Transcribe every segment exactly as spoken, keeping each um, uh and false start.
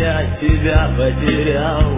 я тебя потерял.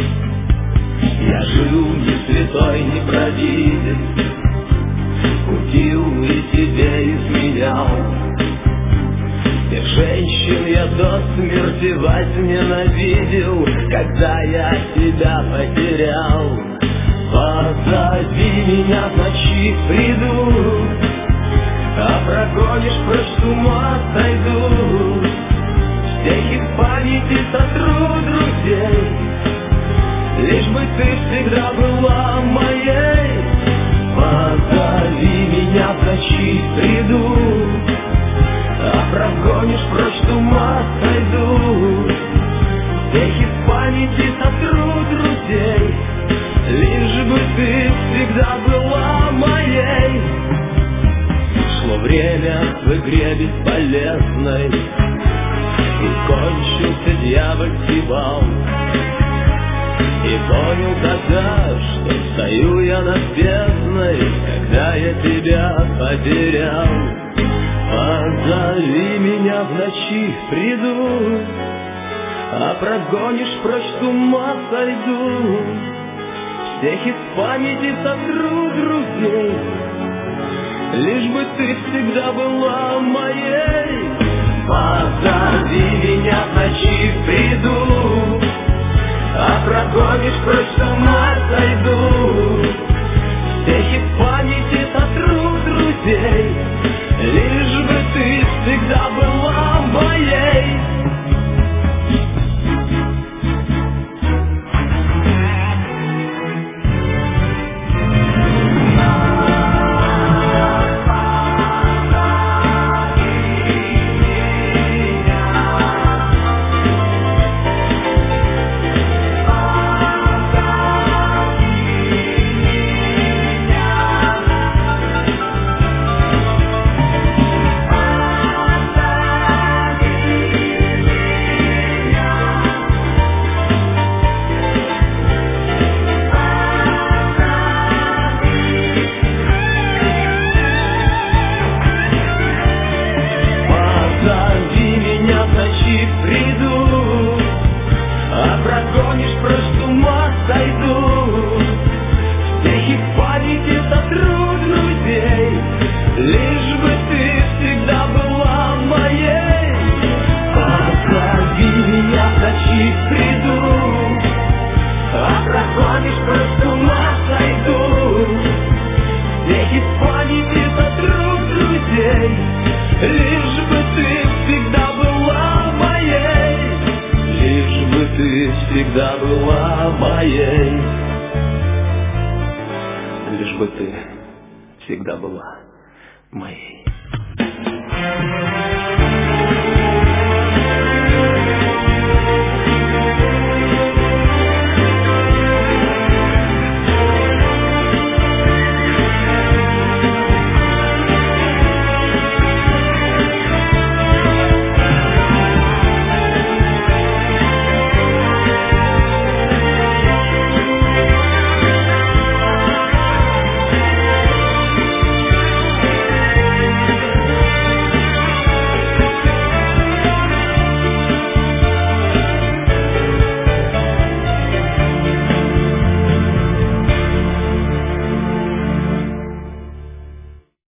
Я жил не святой, не провидец, кутил и тебе изменял. Всех женщин я до смерти возненавидел, когда я тебя потерял. Позови меня в ночи, приду, а прогонишь, прочь с ума сойду. Всех из памяти сотру друзей, лишь бы ты всегда была моей. Позови меня в ночи, приду, а прогонишь, прочь с ума сойду. Всех из памяти сотру друзей, лишь бы ты всегда была моей. Шло время в игре бесполезной, и кончился дьявольский бал. И понял тогда, что стою я над бездной, когда я тебя потерял. Позови меня в ночи, приду, а прогонишь, прочь с ума сойду. Всех из памяти сотру друзей, лишь бы ты всегда была моей. Позови меня в ночи, приду, а прогонишь, прочь с ума сойду. Всех из памяти сотру друзей, лишь бы ты всегда была моей. Приду, а прогонишь, прочь с ума сойду. Всех из памяти сотру друзей, лишь бы ты всегда была моей. Позови меня в ночи, приду, а прогонишь, прочь с ума сойду. Всех из памяти сотру друзей, лишь бы ты всегда была моей. Лишь бы ты всегда была моей. Лишь бы ты всегда была моей.